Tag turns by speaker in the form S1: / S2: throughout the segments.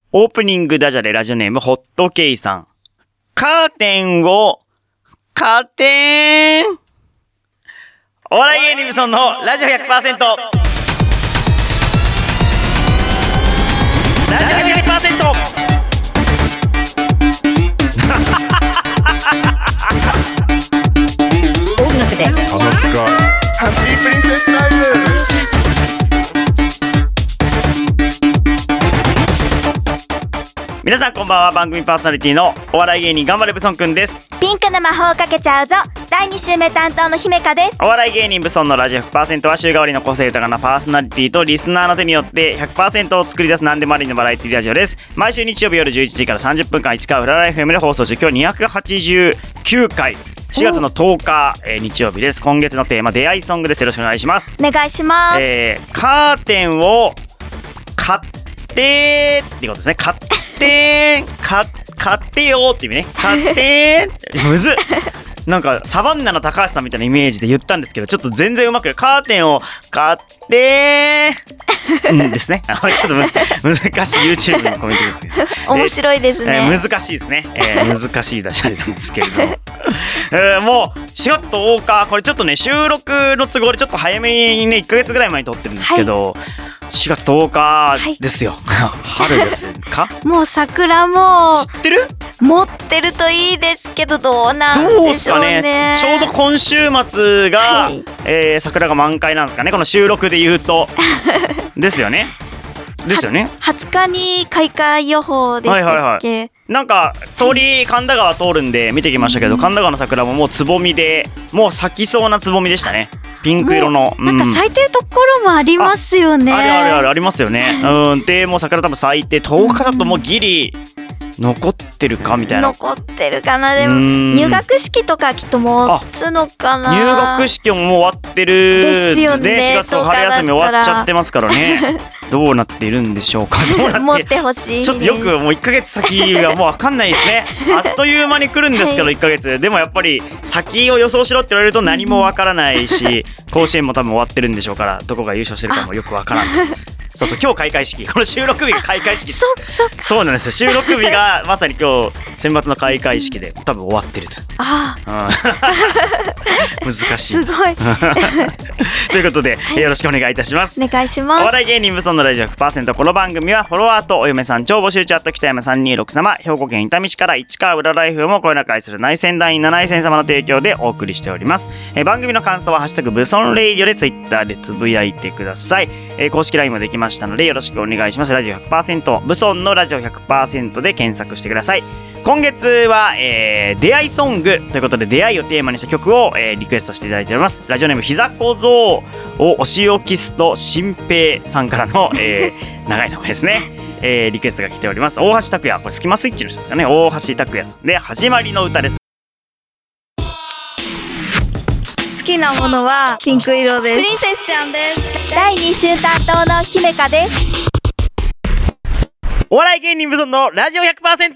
S1: オープニングダジャレラジオネームホットケイさん。カーテンを、カーテンお笑い芸人ブソンのラジオ 100%。ラジオ 100%。
S2: 音楽で
S3: 鼻つかハッピープリンセスタイム。
S1: 皆さんこんばんは。番組パーソナリティのお笑い芸人頑張れブソンくんです。
S2: ピンクの魔法をかけちゃうぞ第2週目担当の姫香です。
S1: お笑い芸人ブソンのラジオ 100% は週替わりの個性豊かなパーソナリティとリスナーの手によって 100% を作り出す何でもありのバラエティラジオです。毎週日曜日夜11時から30分間市川フラライフ FM で放送中。今日289回4月の10日、日曜日です。今月のテーマ出会いソングです。よろしくお願いします。
S2: お願いします。
S1: カーテンを買ってってことですね。買ってよって意味ね。買ってむずっ。なんかサバンナの高橋さんみたいなイメージで言ったんですけど、ちょっと全然うまくカーテンを買ってですね。ちょっと難しい YouTube のコメントですけど
S2: 面白いですね。
S1: 難しいですね。難しいダジャレなんですけれどももう4月10日これちょっとね収録の都合でちょっと早めにね1ヶ月ぐらい前に撮ってるんですけど、4月10日ですよ、春ですか。
S2: もう桜も
S1: 知ってる？
S2: 持ってるといいですけどどうなんでしょうね。
S1: ちょうど今週末が、桜が満開なんですかね、この収録で言うとですよね
S2: 20日に開花予報でしたっけ。
S1: なんか通り神田川通るんで見てきましたけど、神田川の桜ももうつぼみでもう咲きそうなつぼみでしたね。ピンク色の
S2: なんか咲いてるところもありますよね。
S1: ありますよね。でもう桜多分咲いて10日だともうギリ残ってるかみたいな。
S2: 残ってるかな。でも入学式とかきっと持つのかな。
S1: 入学式ももう終わってる
S2: ですよね。
S1: 4月の春休み終わっちゃってますからねどうなっているんでしょうか。
S2: 持ってほしい。
S1: ちょっとよくもう1ヶ月先がもう分かんないですねあっという間に来るんですけど1ヶ月でもやっぱり先を予想しろって言われると何も分からないし甲子園も多分終わってるんでしょうから、どこが優勝してるかもよく分からんそう今日開会式、この収録日が開会式です。そうなんですよ。収録日がまさに今日選抜の開会式で多分終わってると。難しい。
S2: すごい
S1: ということで、よろしくお願いいたします。
S2: お願いします。
S1: お笑い芸人ブソンのラジオ 100%。 この番組はフォロワーとお嫁さん超募集中。北山326様、兵庫県伊丹市から市川裏ライフもこよなく愛する内戦団員7戦様の提供でお送りしております。番組の感想はハッシュタグブソンレイディオでツイッターでつぶやいてください。公式 LINE もできましたのでよろしくお願いします。ラジオ 100%、 ブソンのラジオ 100% で検索してください。今月は、出会いソングということで出会いをテーマにした曲を、リクエストしていただいております。ラジオネームひざこぞうをおしおキスとしんぺいさんからの、長い名前ですね。リクエストが来ております。大橋拓也、これスキマスイッチの人ですかね。大橋拓也さんで始まりの歌です。
S2: 好きなものはピンク色です。プリンセスちゃんです。第2週担当の姫香です。
S1: お笑い芸人ブソンのラジオ 100%。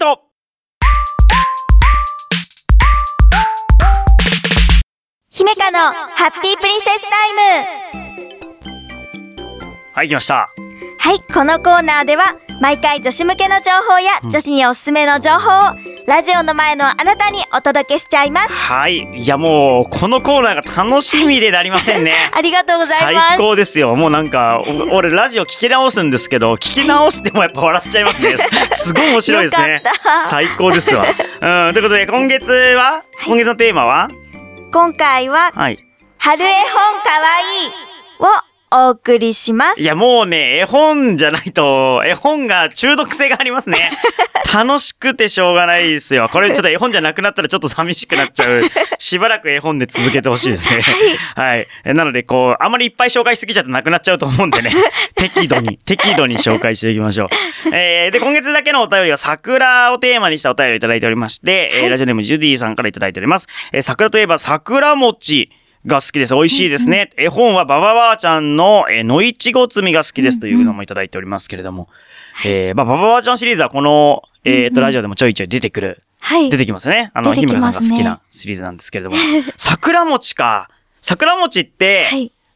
S2: 姫香のハッピープリンセスタイム。
S1: はい、来ました。
S2: はい、このコーナーでは毎回女子向けの情報や女子におすすめの情報をラジオの前のあなたにお届けしちゃいます。
S1: はい、いやもうこのコーナーが楽しみでなりませんね
S2: ありがとうございます。
S1: 最高ですよ。もうなんか俺ラジオ聞き直すんですけど、聞き直してもやっぱ笑っちゃいますねすごい面白いですね。最高ですわ。ということで今月のテーマは、
S2: 今回は、春絵本かわいいをお送りします。
S1: いやもうね、絵本じゃないと絵本が中毒性がありますね楽しくてしょうがないですよ。これちょっと絵本じゃなくなったらちょっと寂しくなっちゃうしばらく絵本で続けてほしいですねはい、なのであまりいっぱい紹介しすぎちゃうとなくなっちゃうと思うんでね適度に紹介していきましょう。で今月だけのお便りは桜をテーマにしたお便りをいただいておりまして、ラジオネームジュディさんからいただいております。桜といえば桜餅が好きです。美味しいですね。絵本はバババアちゃんののいちご摘みが好きですというのもいただいておりますけれども、バババアちゃんシリーズはこのラジオでもちょいちょい出てきますね。ひめかさんが好きなシリーズなんですけれども桜餅って、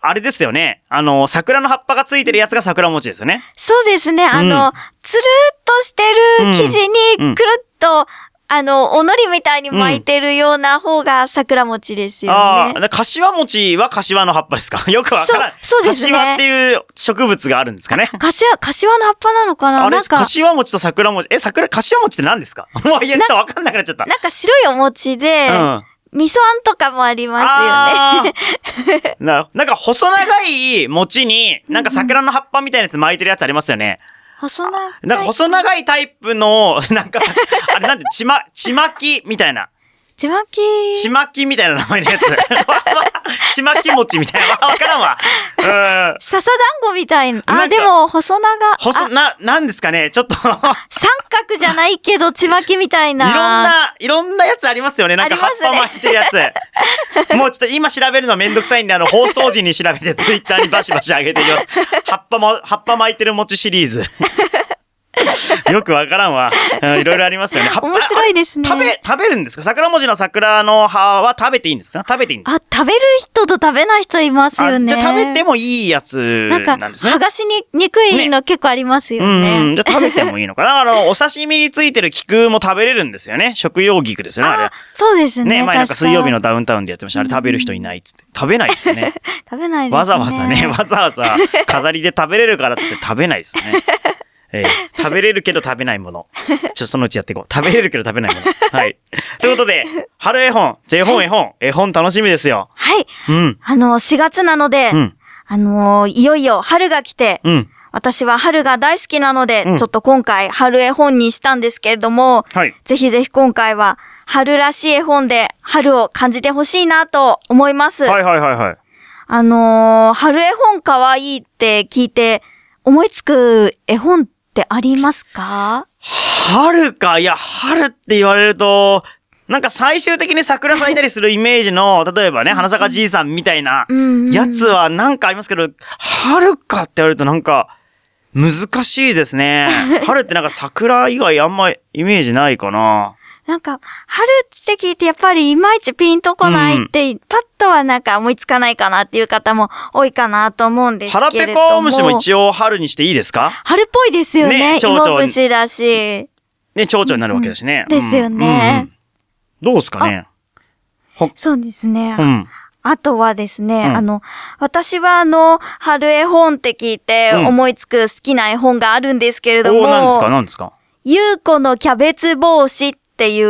S1: あれですよね。桜の葉っぱがついてるやつが桜餅ですよね。
S2: そうですね。つるっとしてる生地にくるっと、おのりみたいに巻いてるような方が桜餅ですよね。
S1: ああ、柏餅は柏の葉っぱですか？よくわからん。
S2: そうですね。
S1: 柏っていう植物があるんですかね。
S2: 柏の葉っぱなのかな？
S1: あれ、
S2: なんか
S1: 柏餅と桜餅。柏餅って何ですか？もういや、ちょっとわかんなくなっちゃった。
S2: なんか白いお餅で、味噌あんとかもありますよね。
S1: なんか細長い餅に、なんか桜の葉っぱみたいなやつ巻いてるやつありますよね。なんか細長いタイプの、なんかさ、あれなんて、ちまきみたいな。ちまきみたいな名前のやつ。ちまき餅みたいな。わからんわ。
S2: 笹団子みたいな。でも、細長。
S1: なんですかね、ちょっと。
S2: 三角じゃないけど、ちまきみたいな。
S1: いろんなやつありますよね。なんか葉っぱ巻いてるやつ。もうちょっと今調べるのめんどくさいんで、放送時に調べてツイッターにバシバシ上げていきます。葉っぱ巻いてる餅シリーズ。よくわからんわ。いろいろありますよね。
S2: 面白いですね。
S1: 食べるんですか？桜文字の桜の葉は食べていいんですか？食べていいんですか？
S2: 食べる人と食べない人いますよね。
S1: じゃあ食べてもいいやつなんですね。
S2: 剥がしにくいの結構ありますよね。
S1: じゃあ食べてもいいのかな？お刺身についてる菊も食べれるんですよね。食用菊ですよね、あれ。
S2: そうですね。
S1: 前なんか水曜日のダウンタウンでやってました。あれ食べる人いないっつって。食べないですよね。
S2: 食べないですね。
S1: わざわざ飾りで食べれるからって食べないですね。食べれるけど食べないもの。そのうちやっていこう。食べれるけど食べないもの。はい。ということで、春絵本、絵本楽しみですよ。
S2: はい。4月なので、いよいよ春が来て、私は春が大好きなので、ちょっと今回春絵本にしたんですけれども、ぜひぜひ今回は春らしい絵本で春を感じてほしいなと思います。
S1: はい。
S2: 春絵本かわいいって聞いて、思いつく絵本ってありますか？
S1: 春か。いや、春って言われると、なんか最終的に桜咲いたりするイメージの、例えばね、花咲かじいさんみたいなやつはなんかありますけど、春かって言われるとなんか難しいですね。春ってなんか桜以外あんまイメージないかな。
S2: なんか、春って聞いてやっぱりいまいちピンとこないって、パッとはなんか思いつかないかなっていう方も多いかなと思うんですけれども。
S1: 腹ペコムシも一応春にしていいですか？
S2: 春っぽいですよね。
S1: 蝶々。
S2: 芋虫だし。
S1: ね、蝶々になるわけだしね。
S2: ですよね。
S1: どうですかね？
S2: そうですね。あとはですね、私は春絵本って聞いて思いつく好きな絵本があるんですけれども。
S1: 何ですか？
S2: ゆうこのキャベツ帽子っていう。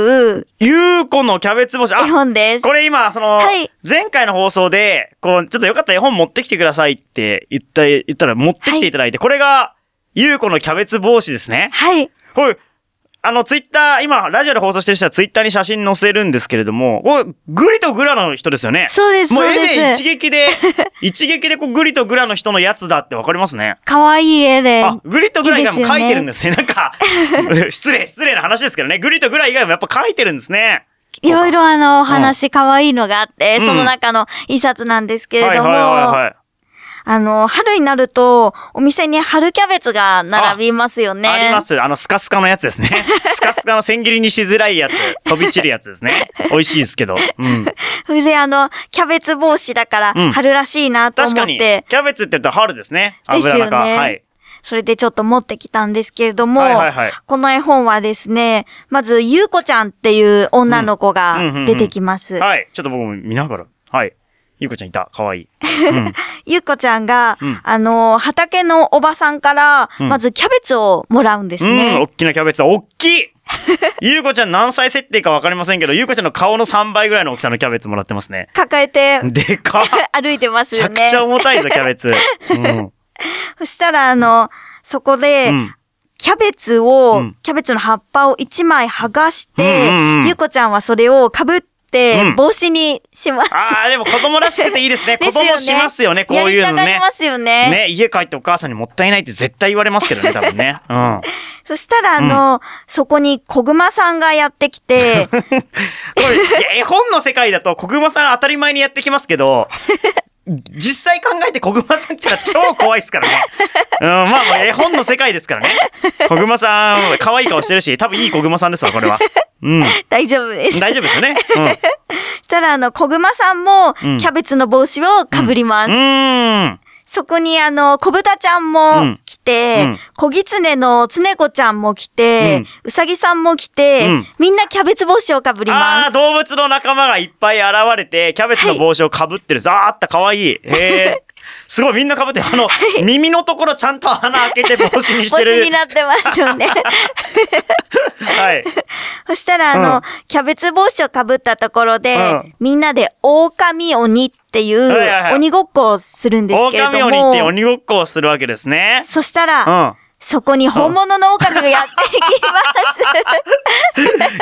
S1: ゆうこのキャベツ帽子。
S2: 絵本です。
S1: これ今、前回の放送で、ちょっとよかったら絵本持ってきてくださいって言ったら持ってきていただいて、これが、ゆうこのキャベツ帽子ですね。
S2: はい。
S1: これ、ツイッター、今、ラジオで放送してる人はツイッターに写真載せるんですけれども、これ、グリとグラの人ですよね。
S2: そうです、
S1: もう絵で一撃でグリとグラの人のやつだってわかりますね。
S2: かわいい絵で。
S1: グリとグラ以外も描いてるんですね。なんか、失礼な話ですけどね。グリとグラ以外もやっぱ描いてるんですね。
S2: いろいろお話かわいいのがあって、その中の一冊なんですけれども、春になると、お店に春キャベツが並びますよね。
S1: あります。スカスカのやつですね。スカスカの千切りにしづらいやつ。飛び散るやつですね。美味しいですけど。
S2: それでキャベツ帽子だから、春らしいなと思って。
S1: 確かに。キャベツって言うと春ですね。
S2: 油中。はい。それでちょっと持ってきたんですけれども、この絵本はですね、まず、ゆうこちゃんっていう女の子が出てきます。
S1: はい。ちょっと僕も見ながら。はい。ゆうこちゃんいた。かわいい。
S2: ゆうこちゃんが、畑のおばさんから、まずキャベツをもらうんですね。
S1: 大きなキャベツだ。大きいゆうこちゃん何歳設定かわかりませんけど、ゆうこちゃんの顔の3倍ぐらいの大きさのキャベツもらってますね。
S2: 抱えて。
S1: でかっ
S2: 歩いてますよね。
S1: めちゃくちゃ重たいぞ、キャベツ。
S2: そしたら、そこで、キャベツの葉っぱを1枚剥がして、ゆうこちゃんはそれをかぶって、帽子にします。
S1: でも子供らしくていいですね。子供しますよね、こういうのね。
S2: やりたがりますよね。
S1: ね、家帰ってお母さんにもったいないって絶対言われますけどね、多分ね。
S2: そしたらそこに小熊さんがやってきて。こ
S1: れ、絵本の世界だと小熊さん当たり前にやってきますけど、実際考えて小熊さんってのは超怖いですからね。まあ絵本の世界ですからね。小熊さん、可愛い顔してるし、多分いい小熊さんですわ、これは。
S2: 大丈夫です。
S1: 大丈夫ですよね。
S2: ししたら小熊さんもキャベツの帽子をかぶります。そこに小豚ちゃんも来て、小狐のつねこちゃんも来て、うさぎさんも来て、みんなキャベツ帽子をかぶります。
S1: 動物の仲間がいっぱい現れて、キャベツの帽子をかぶってる。ざーったかわいい。すごいみんな被って、耳のところちゃんと穴開けて帽子にしてる。
S2: 帽子になってますよね。
S1: はい。
S2: そしたらキャベツ帽子をかぶったところで、みんなで狼鬼っていう鬼ごっこをするんですけれども。
S1: 狼鬼って鬼ごっこをするわけですね。
S2: そしたら、そこに本物の狼がやってきます。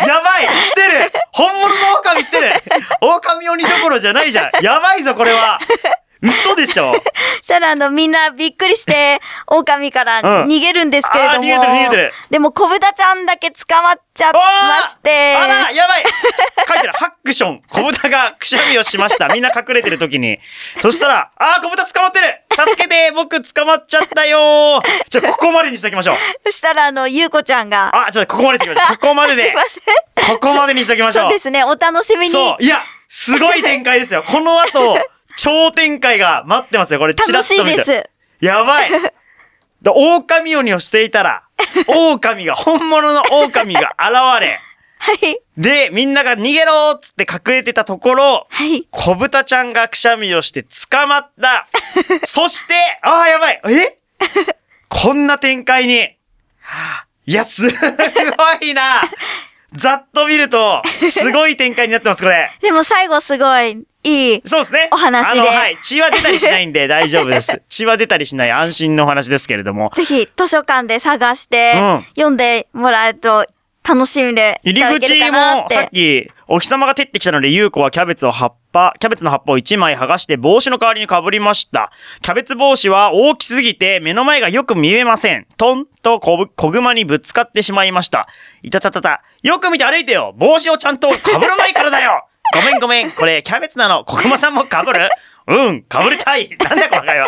S1: やばい来てる本物の狼来てる狼鬼どころじゃないじゃん。やばいぞこれは。嘘でしょ。
S2: そしたらみんなびっくりして、狼から逃げるんですけれども。
S1: 逃げてる。
S2: でも小豚ちゃんだけ捕まっちゃいまして。
S1: あら、やばい書いてる。ハックション。小豚がくしゃみをしました。みんな隠れてる時に。そしたら、小豚捕まってる助けて僕捕まっちゃったよここまでにしときましょう。
S2: そしたらゆうこちゃんが。
S1: ここまでにしときましょう。ここまでで。
S2: すいません。
S1: ここまでにしときましょう。
S2: そうですね、お楽しみに。
S1: そう。いや、すごい展開ですよ。この後、超展開が待ってますよ。これ、チラッと見て。
S2: 楽しいです。
S1: やばい。狼鬼をしていたら、本物の狼が現れ、
S2: はい。
S1: で、みんなが逃げろーっつって隠れてたところ、
S2: はい。
S1: 小豚ちゃんがくしゃみをして捕まった。そして、やばい。こんな展開に。いや、すごいな。ざっと見ると、すごい展開になってます、これ。
S2: でも最後すごい、いい。
S1: そうですね。
S2: お話で。
S1: はい。血は出たりしないんで大丈夫です。血は出たりしない安心のお話ですけれども。
S2: ぜひ図書館で探して、読んでもらえると楽しんでいただけるかなって。
S1: 入り口もさっき、お日様が照ってきたので、ゆうこはキャベツの葉っぱを1枚剥がして帽子の代わりに被りました。キャベツ帽子は大きすぎて目の前がよく見えません。トンと小熊にぶつかってしまいました。いたたたた。よく見て歩いてよ。帽子をちゃんと被らないからだよ。ごめん。これキャベツなの。小熊さんも被る？被りたい。なんだこの会話。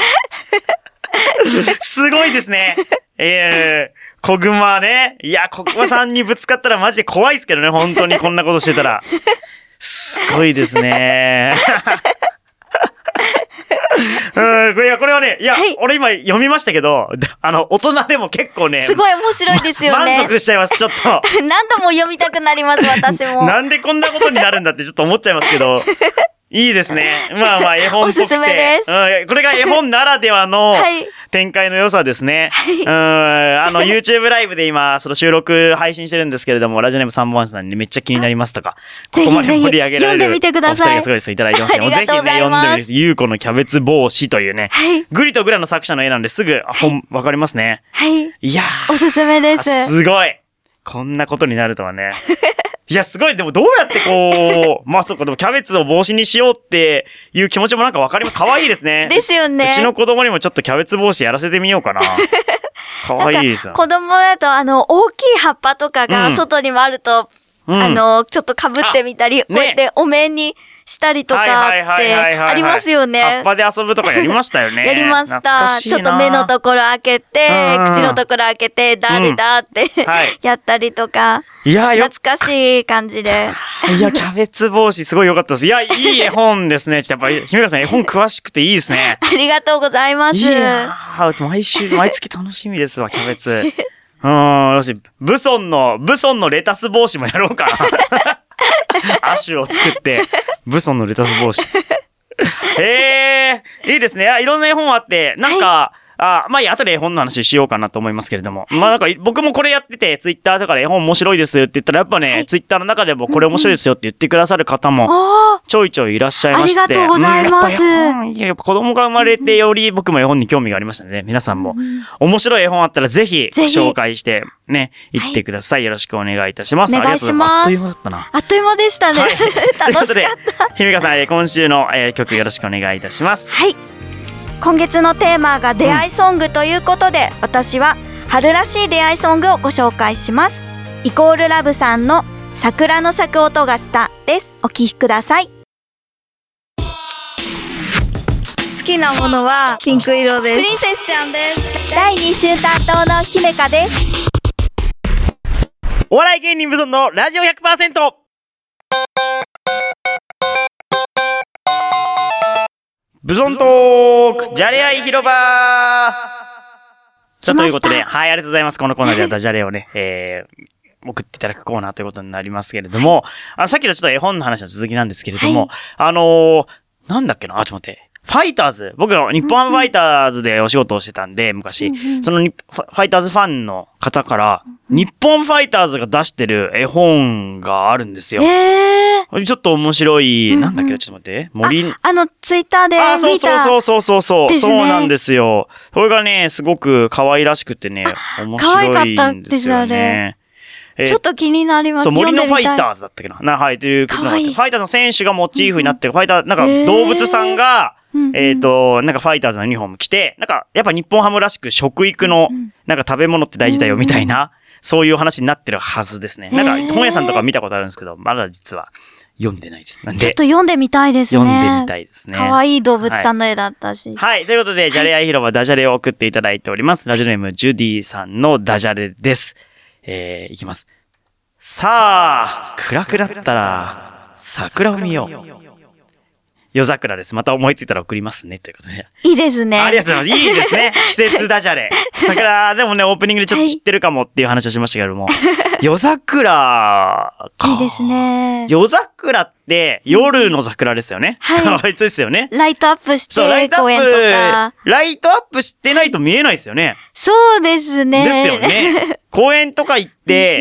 S1: すごいですね。小熊ね。いや、小熊さんにぶつかったらマジで怖いですけどね。本当にこんなことしてたら。すごいですね。これはね、俺今読みましたけど、大人でも結構ね。
S2: すごい面白いですよね。
S1: 満足しちゃいます、ちょっと。
S2: 何度も読みたくなります、私も。
S1: なんでこんなことになるんだってちょっと思っちゃいますけど。いいですね。絵本っぽくて。
S2: おすすめです。
S1: これが絵本ならではの展開の良さですね。YouTube ライブで今、その収録配信してるんですけれども、ラジオネーム3本さんにめっちゃ気になりましたか。ここまで盛り上げられる。
S2: 読んでみてください。
S1: お二人がすごいです。いただいてますね。ぜひね、読んでみてください。ゆうこのキャベツ帽子というね。グリとグラの作者の絵なんですぐ、わかりますね。
S2: はい。
S1: いや
S2: ー。おすすめです。
S1: すごい。こんなことになるとはね。いや、すごい。でもどうやってそうか、でもキャベツを帽子にしようっていう気持ちもなんかわかります。可愛いですね。
S2: ですよね。
S1: うちの子供にもちょっとキャベツ帽子やらせてみようかな。可愛いですよ。
S2: 子供だと大きい葉っぱとかが外にもあると、ちょっと被ってみたり、こうやってお面にしたりとかってありますよね。
S1: 葉っぱで遊ぶとかやりましたよね。
S2: やりました。ちょっと目のところ開けて、口のところ開けて、誰だってやったりとか。いや、懐かしい感じで。
S1: いや、キャベツ帽子すごい良かったです。いや、いい絵本ですね。やっぱり、姫香さん絵本詳しくていいですね。
S2: ありがとうございます。
S1: いや毎月楽しみですわ、キャベツ。よし、ブソンのレタス帽子もやろうかな。アシュを作って、ブソンのレタス帽子。いいですね。いろんな絵本あって、なんか、後で絵本の話しようかなと思いますけれども。なんか、僕もこれやってて、ツイッターとかで絵本面白いですって言ったら、やっぱね、ツイッターの中でもこれ面白いですよって言ってくださる方も、ちょいちょいいらっしゃいまして。
S2: ありがとうございます。
S1: やっぱ子供が生まれてより僕も絵本に興味がありましたので、皆さんも面白い絵本あったらぜひ紹介してね、言ってください。よろしくお願いいたします。
S2: お願いします。
S1: あっという間だったな。
S2: あっという間でしたね。楽しかった。
S1: 姫香さん、今週の曲よろしくお願いいたします。
S2: はい。今月のテーマが出会いソングということで、私は春らしい出会いソングをご紹介します。イコールラブさんの桜の咲く音がしたです。お聴きください。好きなものはピンク色です。プリンセスちゃんです。第2週担当の姫香です。
S1: お笑い芸人ブソンのラジオ 100%。 ブソントーク、じゃれ合い広場さあ、ということで、はい、ありがとうございます。このコーナーではダジャレをね、送っていただくコーナーということになりますけれども、さっきのちょっと絵本の話の続きなんですけれども、なんだっけな、ちょっと待って。ファイターズ。僕は日本ハムファイターズでお仕事をしてたんで、昔。そのファイターズファンの方から、日本ファイターズが出してる絵本があるんですよ。ちょっと面白い、なんだっけ、ちょっと待って。
S2: ツイッターで見た。
S1: そうなんですよ。これがね、すごく可愛らしくてね、面白いんですよね。可愛かったですあれ。
S2: ちょっと気になります。
S1: そう、森のファイターズだったっけな。はい、ということで、ファイターズの選手がモチーフになってる、ファイター、なんか動物さんが、なんかファイターズのユニフォーム着て、なんか、やっぱ日本ハムらしく食育の、なんか食べ物って大事だよみたいな、そういう話になってるはずですね。なんか、本屋さんとか見たことあるんですけど、まだ実は読んでないです。なんで。
S2: ちょっと読んでみたいですね。
S1: 読んでみたいですね。
S2: 可愛い動物さんの絵だったし。
S1: はい。ということで、じゃれ合い広場ダジャレを送っていただいております。ラジオネーム、ジュディさんのダジャレです。いきます。さあ、暗くなったら、桜を見よう。夜桜です。また思いついたら送りますね。ということで。
S2: いいですね。
S1: ありがとうございます。いいですね。季節ダジャレ。桜、でもね、オープニングでちょっと知ってるかもっていう話をしましたけども。夜桜か。
S2: いいですね。
S1: 夜桜って、夜の桜ですよね。はい。ですよね。
S2: ライトアップして、公園とか。
S1: ライトアップしてないと見えないですよね。
S2: そうですね。
S1: ですよね。公園とか行って、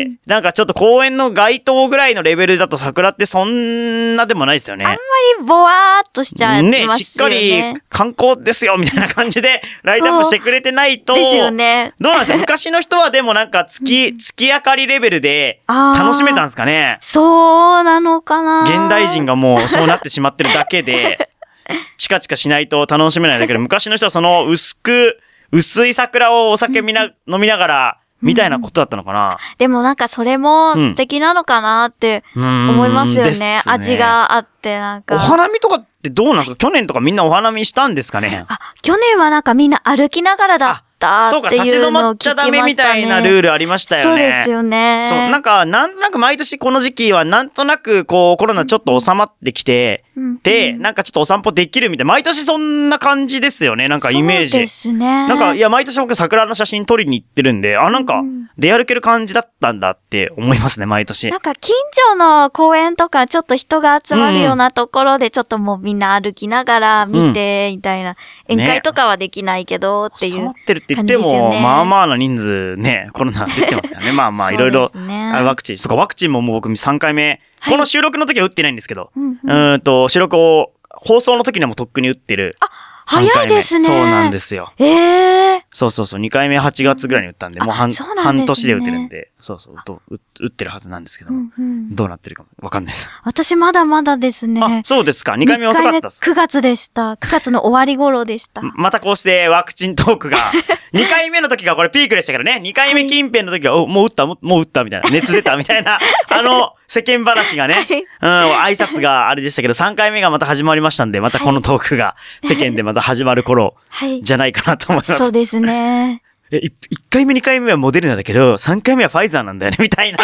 S1: なんかちょっと公園の街灯ぐらいのレベルだと桜ってそんなでもないですよね。
S2: あんまりぼわーっとしちゃいますよね。
S1: ね、しっかり観光ですよみたいな感じでライトアップしてくれてないと。
S2: ですよね。
S1: どうなんですか？昔の人はでもなんか月明かりレベルで楽しめたんですかね。
S2: そうなのかな。
S1: 現代人がもうそうなってしまってるだけで、チカチカしないと楽しめないだけで、昔の人はその薄い桜をお酒飲みながら、みたいなことだったのかな。
S2: でもなんかそれも素敵なのかなって思いますよね。味があってなんか。
S1: お花見とかってどうなんですか？去年とかみんなお花見したんですかね？
S2: 去年はなんかみんな歩きながらだったっていうのを聞きましたね。そうか、立ち止まっちゃダメみたいなルールありましたよね。
S1: そう
S2: ですよね。
S1: そう、なんか毎年この時期はなんとなくコロナちょっと収まってきて、で、なんかちょっとお散歩できるみたいな、毎年そんな感じですよね、なんかイメージ。
S2: そうですね。
S1: なんか、毎年僕桜の写真撮りに行ってるんで、なんか、出歩ける感じだったんだって思いますね、毎年。
S2: なんか近所の公園とかちょっと人が集まるようなところでちょっともうみんな歩きながら見て、みたいな。宴会とかはできないけど、っていう。
S1: 収まってるって言っても、まあまあな人数ね、コロナ出てますからね。まあまあ、いろいろ、ワクチン。そうか、ワクチンももう僕3回目。この収録の時は打ってないんですけど、収録を、放送の時にはもうとっくに打ってる。
S2: 早いですね。
S1: そうなんですよ。そう、2回目8月ぐらいに打ったんで、もう半年で打ってるんで、打ってるはずなんですけども、どうなってるかもわかんないです。
S2: 私まだまだですね。
S1: そうですか。2回目遅かったです。
S2: 9月でした。9月の終わり頃でした。
S1: またこうしてワクチントークが、2回目の時がこれピークでしたからね。2回目近辺の時は、もう打ったみたいな。熱出たみたいな、世間話がね、挨拶があれでしたけど、3回目がまた始まりましたんで、またこのトークが世間でまた始まる頃、じゃないかなと思います。
S2: そうですね。
S1: 1回目2回目はモデルナだけど、3回目はファイザーなんだよね、みたいな。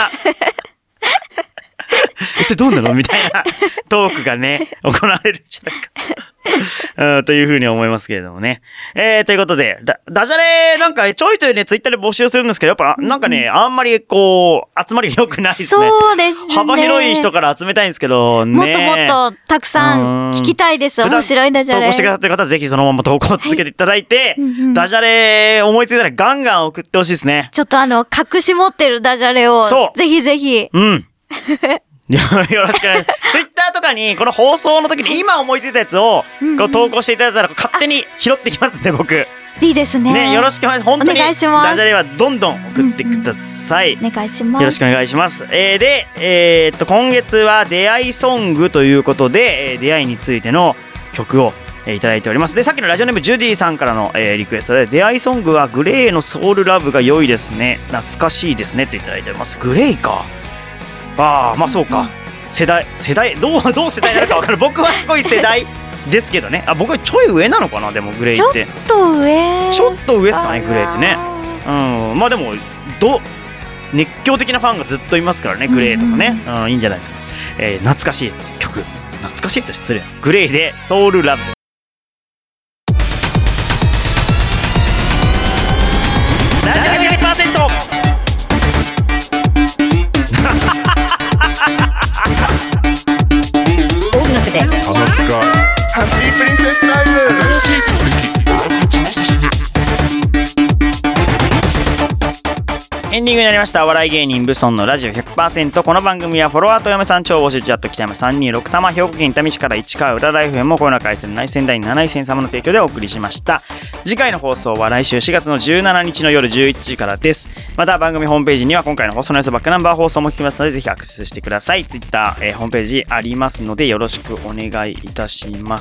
S1: それどうなのみたいなトークがね、行われるんじゃないか。というふうに思いますけれどもね。ということで、ダジャレなんかちょいちょいね、ツイッターで募集するんですけど、やっぱなんかね、あんまり集まりが良くないですね。
S2: そうですね。
S1: 幅広い人から集めたいんですけどね。
S2: もっともっとたくさん聞きたいです。面白いダジャレ。
S1: 投稿してくださってる方はぜひそのまま投稿を続けていただいて、ダジャレ思いついたらガンガン送ってほしいですね。
S2: ちょっと隠し持ってるダジャレを、ぜひぜひ。
S1: よろしくお願いします。ツイッターとかに、この放送の時に今思いついたやつを、投稿していただいたら、勝手に拾ってきますね、僕。
S2: いいですね。
S1: ね、よろしくお願いします。本当に。
S2: お願いします。
S1: ダジャレはどんどん送ってください。
S2: お願いします。
S1: よろしくお願いします。で、今月は出会いソングということで、出会いについての曲を、いただいております。で、さっきのラジオネームジュディさんからの、リクエストで、出会いソングはグレーのソウルラブが良いですね。懐かしいですね。といただいております。グレーか。まあそうか。世代、どう世代なのか分かる。僕はすごい世代ですけどね。僕はちょい上なのかな、でもグレーって。
S2: ちょっと上
S1: ですかね、グレーってね。まあでも、熱狂的なファンがずっといますからね、グレーとかね。いいんじゃないですか。懐かしい曲。懐かしいと失礼。グレーでソウルラブです。 ンディングになりました。お笑い芸人ブソンのラジオ 100%。この番組はフォロワーと嫁さん超募集中。北山326様、兵庫県伊丹市から市川浦ライフもこよなく愛する内戦第7位戦様の提供でお送りしました。次回の放送は来週4月の17日の夜11時からです。また番組ホームページには今回の放送の様子バックナンバー放送も聞きますので、ぜひアクセスしてください。Twitter、ホームページありますのでよろしくお願いいたします。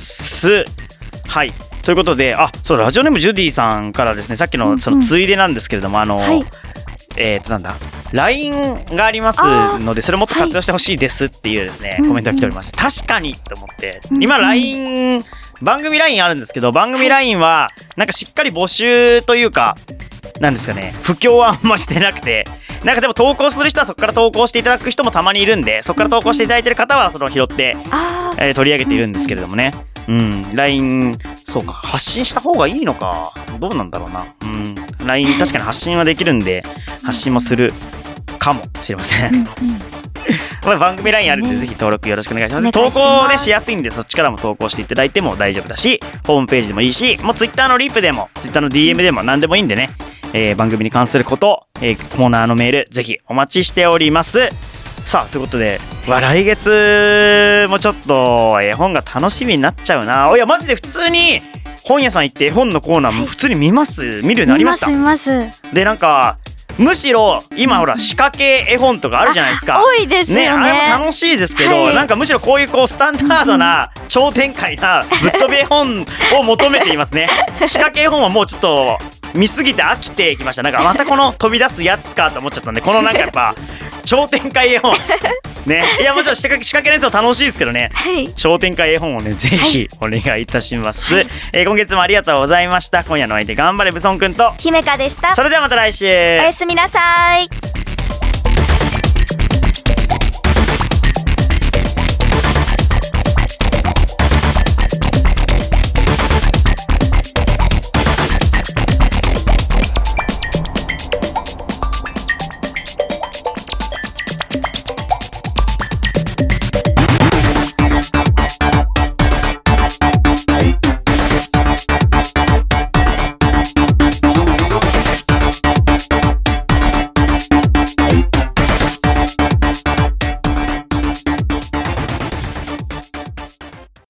S1: はい。ということで、そうラジオネームジュディさんからですね、さっきのそのついでなんですけれども、はい、なんだ LINE がありますので、それもっと活用してほしいですっていうですね、コメントが来ております。確かにと思って、今 LINE、番組 LINE あるんですけど、番組 LINE はなんかしっかり募集というか、なんですかね、布教はあんましてなくて、なんかでも投稿する人はそこから投稿していただく人もたまにいるんで、そこから投稿していただいている方はそれを拾って、取り上げているんですけれどもね。LINE、そうか、発信した方がいいのか。どうなんだろうな。LINE 確かに発信はできるんで、発信もするかもしれません。番組 LINE あるんで、ぜひ登録よろしくお願いします。投稿でしやすいんで、そっちからも投稿していただいても大丈夫だし、ホームページでもいいし、もう Twitter のリプでも、Twitter の DM でも何でもいいんでね、番組に関すること、コーナーのメール、ぜひお待ちしております。さあ、ということで、来月もちょっと絵本が楽しみになっちゃうな。いや、マジで普通に本屋さん行って絵本のコーナーも普通に見るようになりました。
S2: 見ます。
S1: で、なんか、むしろ今ほら仕掛け絵本とかあるじゃないですか。
S2: 多いですよね。
S1: あれも楽しいですけど、なんかむしろこういうスタンダードな超展開なぶっ飛び絵本を求めていますね。仕掛け絵本はもうちょっと見すぎて飽きてきました。なんかまたこの飛び出すやつかと思っちゃったんで、このなんかやっぱ超展開絵本ね、いやもちろん仕掛けのやつも楽しいですけどね、超展開絵本をねぜひお願いいたします。今月もありがとうございました。今夜の相手頑張れブソンくんと
S2: 姫香でした。
S1: それではまた来週。
S2: おやすみなさい。